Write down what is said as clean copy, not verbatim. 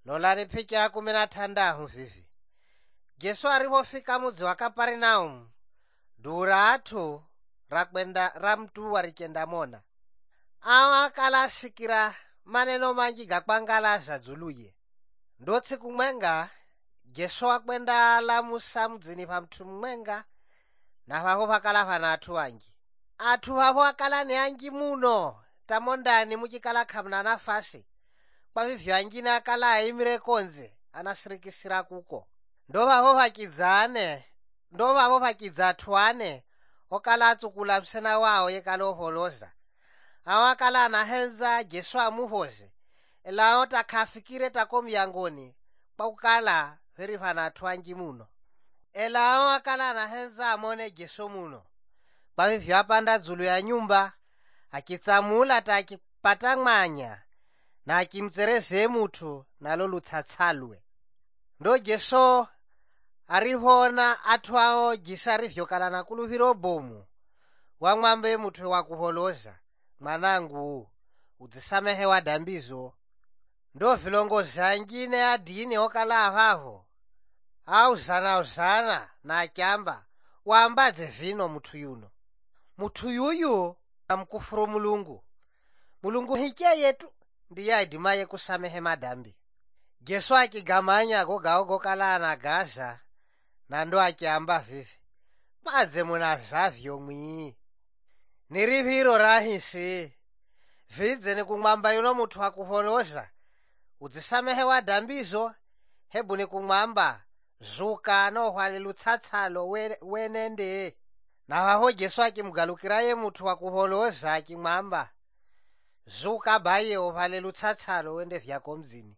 Nolani picha 16 vivi. Jesu alipofika mudzi wa Kaparinaumu, dura athu rakwenda ramtu warikendamona. Awa akalasikira maneno manji gakwangalaza dzuluye. Ndo tsiku mwenga Jesu akwenda lamusa mudzini pa mthu mwenga, na papo pakala pana athu anji. Athu papo akala ni anji muno, tamondani muchikala khamuna nafasi. Kwa vivyo anjina akala ayimire konze anasirikisira kuko. Ndo papo pakidza athu ane okala atsukula msena wawo yekala oholoza. Awo akala anahenza Jesu amuhoze, elawo takhafikire tako myangoni kwakukala peri pana athu anji muno. Elawo akala anahenza amone Jesu muno. Kwa vivyo apanda dzulu ya nyumba, akitsamula takipata mwanya, na akimtsereze muthu nalo lutsatsalwe. Ndo Jesu arivona athu awo jisa rivyokala na kuluhiro bomu, wamwambe muthu wakuholoza, mwanangu, udzisamehewa dambizo. Ndo vilongozi anjine adini okala avaho auzana na akyamba wambadze vino muthu yuno. Muthu yuyu amkufuru Mulungu hiche yetu ndiye adimaye kusamehe madambi. Jesu akigamanya gogawo gokala anagaza, na ndo akyamba vivi, madze munazavyo mwi. Niriviro rahisi, vidze ni kumwamba yuno muthu akuholoza, udzisamehewa dambizo, hebu ni kumwamba, zuka nohwale lutsatsalo wenende. Na haho Jesu akimgalukiraye muthu wakuholoza akimwamba, zuka baye ohwale lutsatsalo wende vyako mzini.